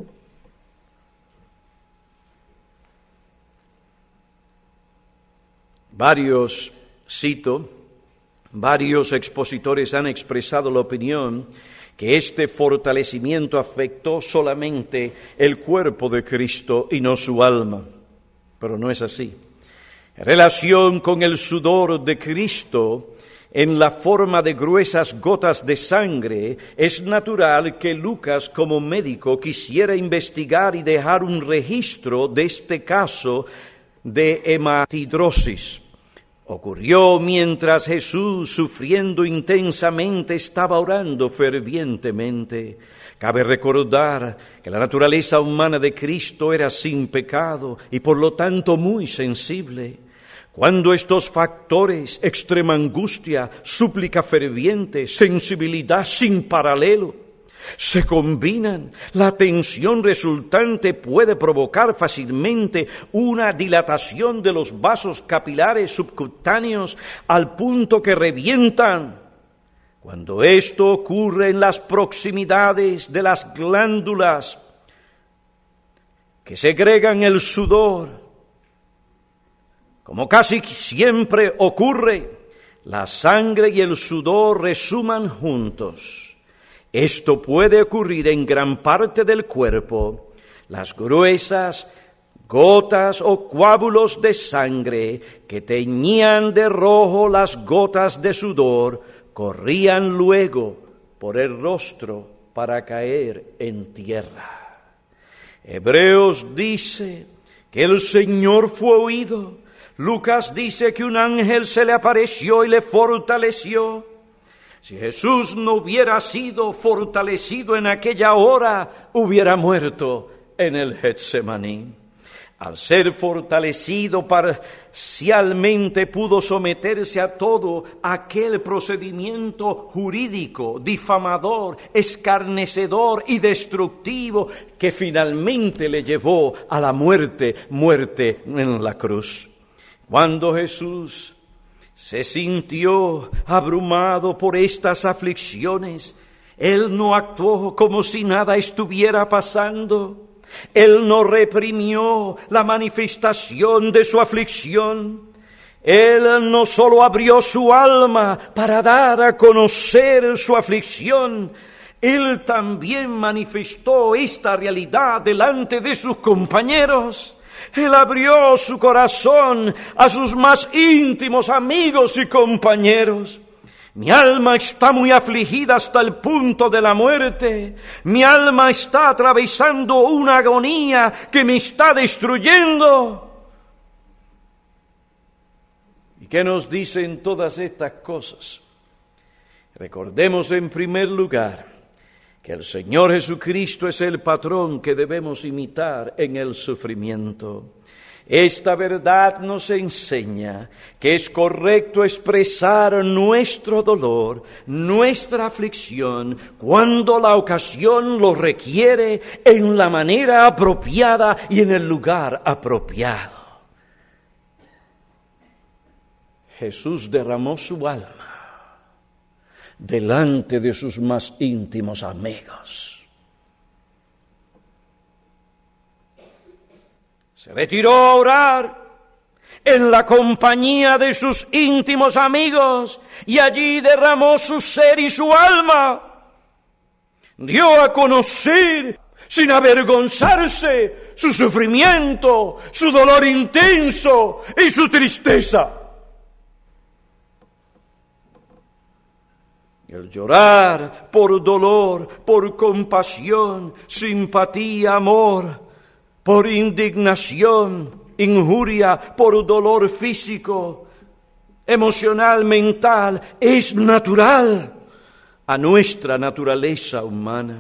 Varios, cito, varios expositores han expresado la opinión que este fortalecimiento afectó solamente el cuerpo de Cristo y no su alma, pero no es así. En relación con el sudor de Cristo, en la forma de gruesas gotas de sangre, es natural que Lucas, como médico, quisiera investigar y dejar un registro de este caso de hematidrosis. Ocurrió mientras Jesús, sufriendo intensamente, estaba orando fervientemente. Cabe recordar que la naturaleza humana de Cristo era sin pecado y por lo tanto muy sensible. Cuando estos factores, extrema angustia, súplica ferviente, sensibilidad sin paralelo, se combinan, la tensión resultante puede provocar fácilmente una dilatación de los vasos capilares subcutáneos al punto que revientan. Cuando esto ocurre en las proximidades de las glándulas que segregan el sudor, como casi siempre ocurre, la sangre y el sudor resuman juntos. Esto puede ocurrir en gran parte del cuerpo. Las gruesas gotas o coágulos de sangre que teñían de rojo las gotas de sudor corrían luego por el rostro para caer en tierra. Hebreos dice que el Señor fue oído. Lucas dice que un ángel se le apareció y le fortaleció. Si Jesús no hubiera sido fortalecido en aquella hora, hubiera muerto en el Getsemaní. Al ser fortalecido parcialmente, pudo someterse a todo aquel procedimiento jurídico, difamador, escarnecedor y destructivo que finalmente le llevó a la muerte, muerte en la cruz. Cuando Jesús se sintió abrumado por estas aflicciones, Él no actuó como si nada estuviera pasando. Él no reprimió la manifestación de su aflicción. Él no solo abrió su alma para dar a conocer su aflicción, Él también manifestó esta realidad delante de sus compañeros. Él abrió su corazón a sus más íntimos amigos y compañeros. Mi alma está muy afligida hasta el punto de la muerte. Mi alma está atravesando una agonía que me está destruyendo. ¿Y qué nos dicen todas estas cosas? Recordemos en primer lugar que el Señor Jesucristo es el patrón que debemos imitar en el sufrimiento. Esta verdad nos enseña que es correcto expresar nuestro dolor, nuestra aflicción, cuando la ocasión lo requiere, en la manera apropiada y en el lugar apropiado. Jesús derramó su alma delante de sus más íntimos amigos. Se retiró a orar en la compañía de sus íntimos amigos y allí derramó su ser y su alma. Dio a conocer, sin avergonzarse, su sufrimiento, su dolor intenso y su tristeza. El llorar por dolor, por compasión, simpatía, amor, por indignación, injuria, por dolor físico, emocional, mental, es natural a nuestra naturaleza humana.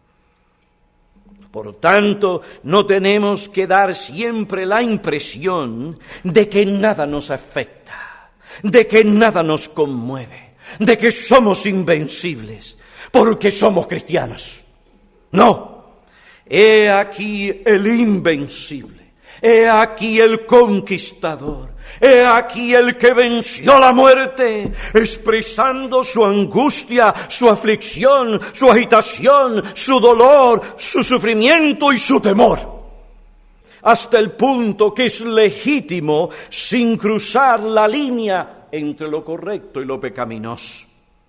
Por tanto, no tenemos que dar siempre la impresión de que nada nos afecta, de que nada nos conmueve, de que somos invencibles, porque somos cristianos. No, he aquí el invencible, he aquí el conquistador, He aquí el que venció la muerte, expresando su angustia, su aflicción, su agitación, su dolor, su sufrimiento y su temor, hasta el punto que es legítimo sin cruzar la línea entre lo correcto y lo pecaminoso.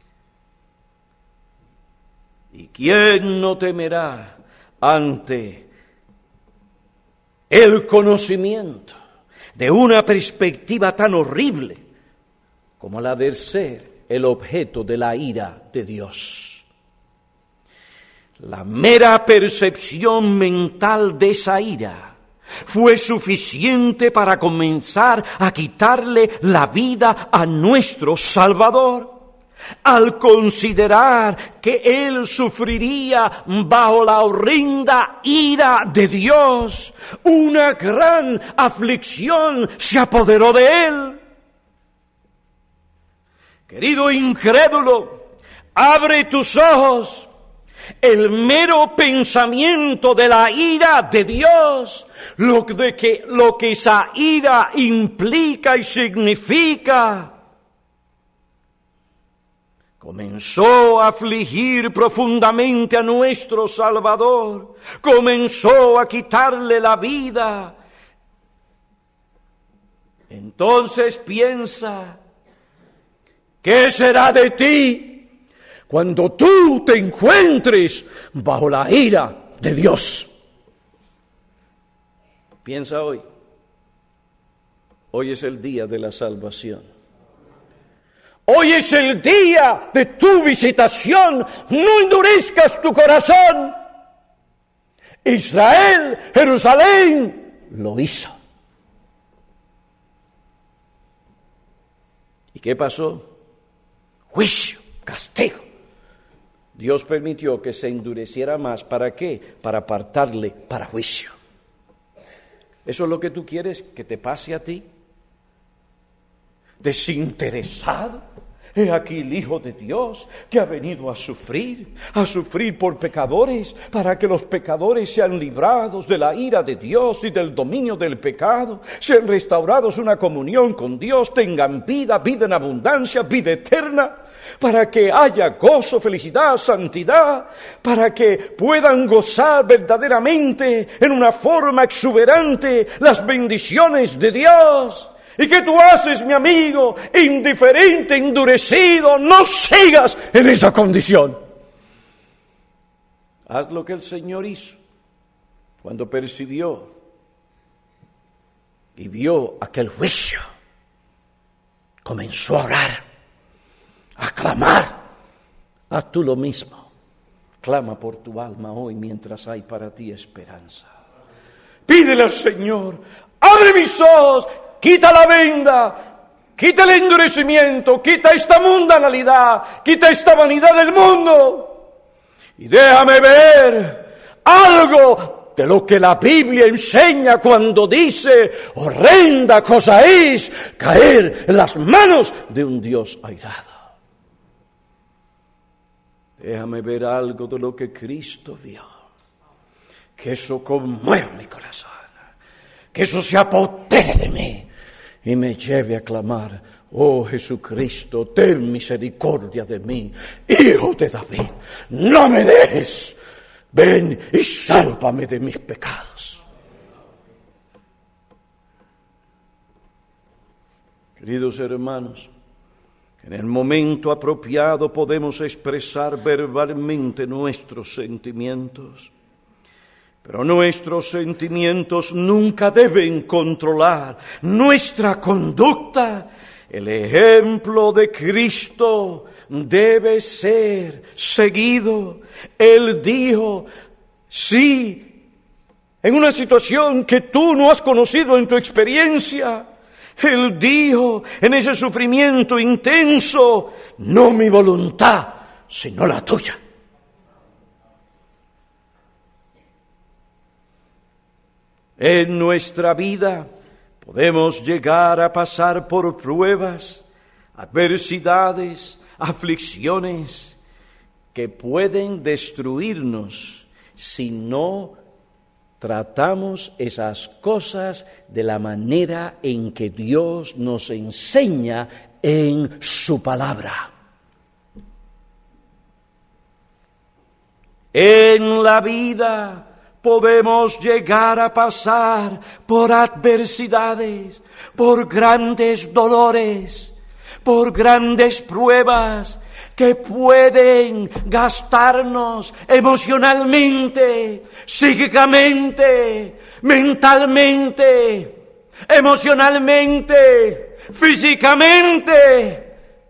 ¿Y quién no temerá ante el conocimiento de una perspectiva tan horrible como la de ser el objeto de la ira de Dios? La mera percepción mental de esa ira fue suficiente para comenzar a quitarle la vida a nuestro Salvador, al considerar que Él sufriría bajo la horrenda ira de Dios. Una gran aflicción se apoderó de Él. Querido incrédulo, abre tus ojos. El mero pensamiento de la ira de Dios, lo, de que, lo que esa ira implica y significa, comenzó a afligir profundamente a nuestro Salvador, comenzó a quitarle la vida. Entonces piensa, ¿qué será de ti cuando tú te encuentres bajo la ira de Dios? Piensa hoy. Hoy es el día de la salvación. Hoy es el día de tu visitación. No endurezcas tu corazón. Israel, Jerusalén, lo hizo. ¿Y qué pasó? Juicio, castigo. Dios permitió que se endureciera más. ¿Para qué? Para apartarle para juicio. ¿Eso es lo que tú quieres que te pase a ti? Desinteresado. He aquí el Hijo de Dios que ha venido a sufrir, a sufrir por pecadores, para que los pecadores sean librados de la ira de Dios y del dominio del pecado, sean restaurados una comunión con Dios, tengan vida, vida en abundancia, vida eterna, para que haya gozo, felicidad, santidad, para que puedan gozar verdaderamente en una forma exuberante las bendiciones de Dios. ¿Y qué tú haces, mi amigo? Indiferente, endurecido, no sigas en esa condición. Haz lo que el Señor hizo cuando percibió y vio aquel juicio. Comenzó a orar, a clamar. Haz tú lo mismo. Clama por tu alma hoy mientras hay para ti esperanza. Pídele al Señor, abre mis ojos. Quita la venda, quita el endurecimiento, quita esta mundanalidad, quita esta vanidad del mundo y déjame ver algo de lo que la Biblia enseña cuando dice: horrenda cosa es caer en las manos de un Dios airado. Déjame ver algo de lo que Cristo vio, que eso conmueva mi corazón, que eso se apodere de mí y me lleve a clamar: oh Jesucristo, ten misericordia de mí, Hijo de David, no me dejes, ven y sálvame de mis pecados. Queridos hermanos, en el momento apropiado podemos expresar verbalmente nuestros sentimientos. Pero nuestros sentimientos nunca deben controlar nuestra conducta. El ejemplo de Cristo debe ser seguido. Él dijo: sí, en una situación que tú no has conocido en tu experiencia, Él dijo en ese sufrimiento intenso: no mi voluntad, sino la tuya. En nuestra vida podemos llegar a pasar por pruebas, adversidades, aflicciones que pueden destruirnos si no tratamos esas cosas de la manera en que Dios nos enseña en su palabra. En la vida podemos llegar a pasar por adversidades, por grandes dolores, por grandes pruebas que pueden gastarnos emocionalmente, psíquicamente, mentalmente, emocionalmente, físicamente,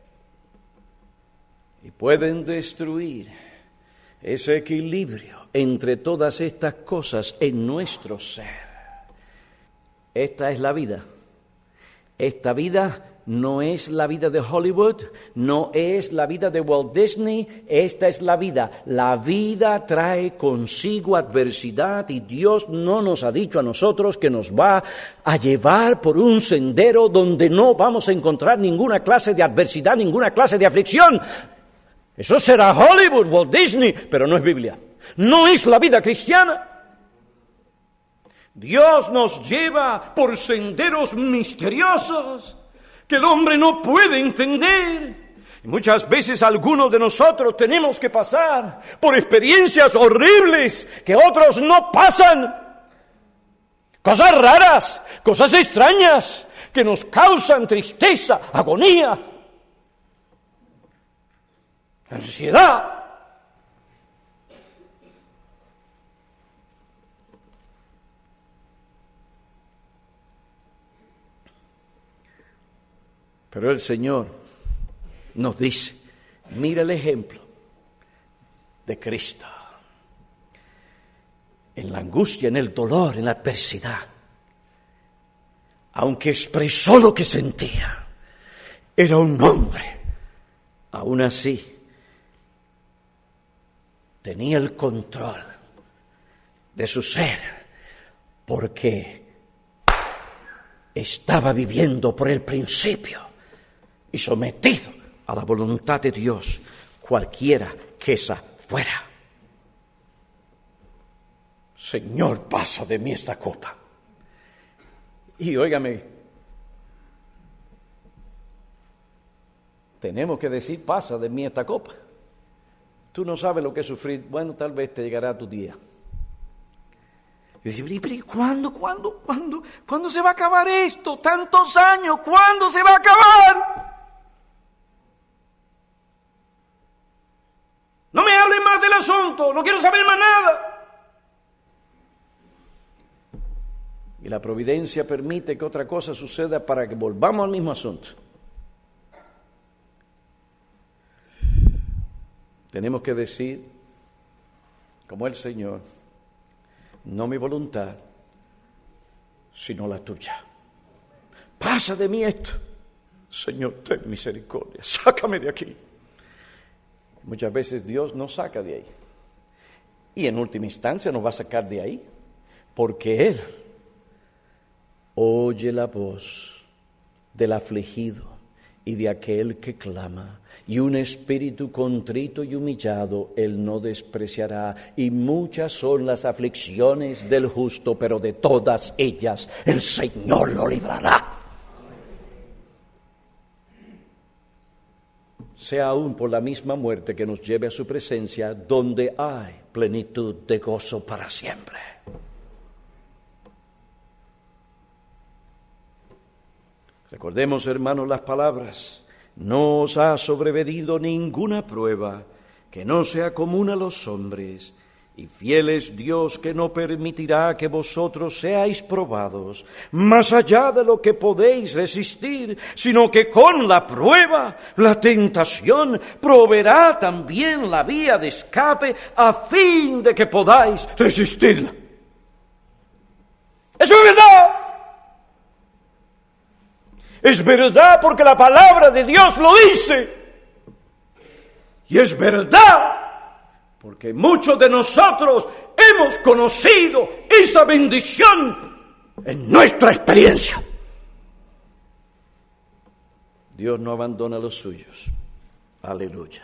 y pueden destruir ese equilibrio entre todas estas cosas en nuestro ser. Esta es la vida. Esta vida no es la vida de Hollywood, no es la vida de Walt Disney, esta es la vida. La vida trae consigo adversidad y Dios no nos ha dicho a nosotros que nos va a llevar por un sendero donde no vamos a encontrar ninguna clase de adversidad, ninguna clase de aflicción. Eso será Hollywood, Walt Disney, pero no es Biblia. No es la vida cristiana. Dios nos lleva por senderos misteriosos que el hombre no puede entender. Y muchas veces algunos de nosotros tenemos que pasar por experiencias horribles que otros no pasan. Cosas raras, cosas extrañas que nos causan tristeza, agonía, ansiedad. Pero el Señor nos dice, mira el ejemplo de Cristo. En la angustia, en el dolor, en la adversidad. Aunque expresó lo que sentía, era un hombre. Aún así, tenía el control de su ser, porque estaba viviendo por el principio y sometido a la voluntad de Dios, cualquiera que esa fuera. Señor, pasa de mí esta copa. Y óigame, tenemos que decir, pasa de mí esta copa. Tú no sabes lo que es sufrir. Bueno, tal vez te llegará tu día. Y dice, pero ¿cuándo, cuándo, cuándo, cuándo se va a acabar esto? Tantos años, ¿cuándo se va a acabar? No me hablen más del asunto, no quiero saber más nada. Y la providencia permite que otra cosa suceda para que volvamos al mismo asunto. Tenemos que decir, como el Señor, no mi voluntad, sino la tuya. Pasa de mí esto. Señor, ten misericordia, sácame de aquí. Muchas veces Dios nos saca de ahí. Y en última instancia nos va a sacar de ahí, porque Él oye la voz del afligido y de aquel que clama, y un espíritu contrito y humillado Él no despreciará. Y muchas son las aflicciones del justo, pero de todas ellas el Señor lo librará. Sea aún por la misma muerte que nos lleve a su presencia, donde hay plenitud de gozo para siempre. Recordemos, hermanos, las palabras: no os ha sobrevenido ninguna prueba que no sea común a los hombres, y fiel es Dios que no permitirá que vosotros seáis probados más allá de lo que podéis resistir, sino que con la prueba, la tentación, proveerá también la vía de escape a fin de que podáis resistirla. ¡Eso es verdad! Es verdad porque la palabra de Dios lo dice. Y es verdad porque muchos de nosotros hemos conocido esa bendición en nuestra experiencia. Dios no abandona a los suyos. Aleluya.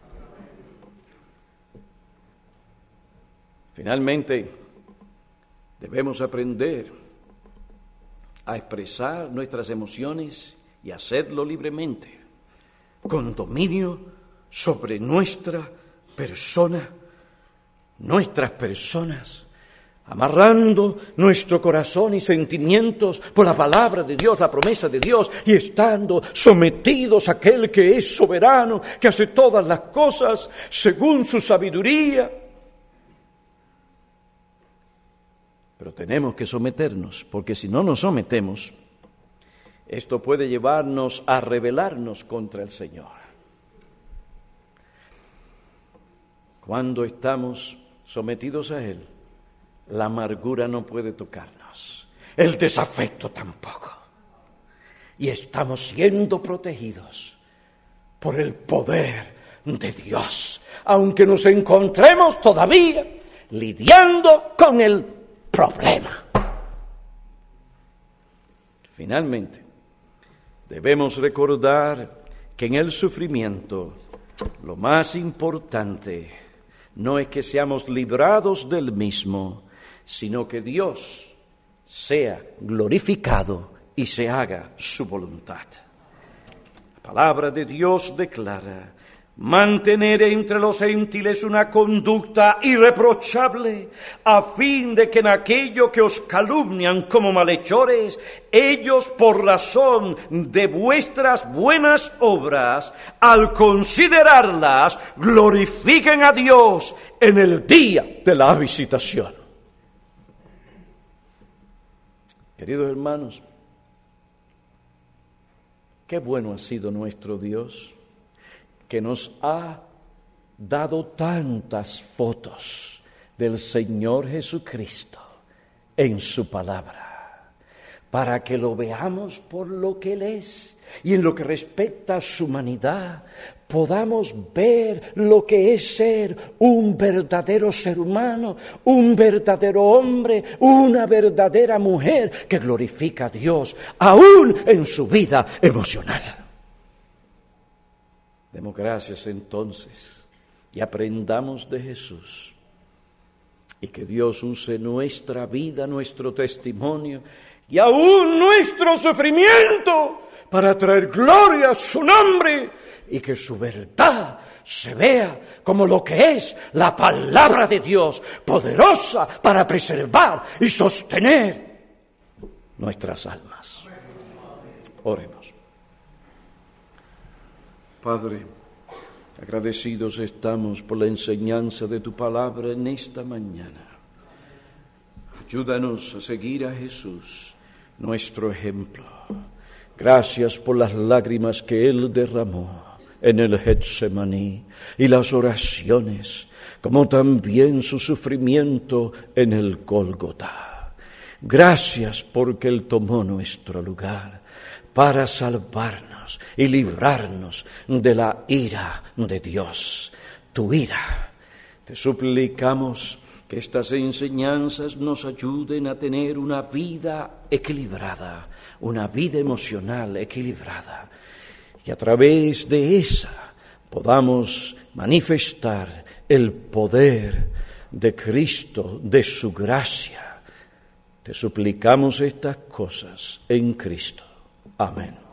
Finalmente, Debemos aprender a expresar nuestras emociones y hacerlo libremente, con dominio sobre nuestra persona, nuestras personas, amarrando nuestro corazón y sentimientos por la palabra de Dios, la promesa de Dios, y estando sometidos a aquel que es soberano, que hace todas las cosas según su sabiduría. Pero tenemos que someternos, porque si no nos sometemos, esto puede llevarnos a rebelarnos contra el Señor. Cuando estamos sometidos a Él, la amargura no puede tocarnos, el desafecto tampoco. Y estamos siendo protegidos por el poder de Dios, aunque nos encontremos todavía lidiando con el problema. Finalmente, debemos recordar que en el sufrimiento lo más importante no es que seamos librados del mismo, sino que Dios sea glorificado y se haga su voluntad. La palabra de Dios declara: mantener entre los gentiles una conducta irreprochable, a fin de que en aquello que os calumnian como malhechores, ellos por razón de vuestras buenas obras, al considerarlas, glorifiquen a Dios en el día de la visitación. Queridos hermanos, qué bueno ha sido nuestro Dios, que nos ha dado tantas fotos del Señor Jesucristo en su palabra, para que lo veamos por lo que Él es, y en lo que respecta a su humanidad, podamos ver lo que es ser un verdadero ser humano, un verdadero hombre, una verdadera mujer que glorifica a Dios, aún en su vida emocional. Demos gracias entonces y aprendamos de Jesús, y que Dios use nuestra vida, nuestro testimonio y aún nuestro sufrimiento para traer gloria a su nombre, y que su verdad se vea como lo que es la palabra de Dios, poderosa para preservar y sostener nuestras almas. Oremos. Padre, agradecidos estamos por la enseñanza de tu palabra en esta mañana. Ayúdanos a seguir a Jesús, nuestro ejemplo. Gracias por las lágrimas que Él derramó en el Getsemaní y las oraciones, como también su sufrimiento en el Gólgota. Gracias porque Él tomó nuestro lugar para salvarnos y librarnos de la ira de Dios, tu ira. Te suplicamos que estas enseñanzas nos ayuden a tener una vida equilibrada, una vida emocional equilibrada, y a través de esa podamos manifestar el poder de Cristo, de su gracia. Te suplicamos estas cosas en Cristo. Amén.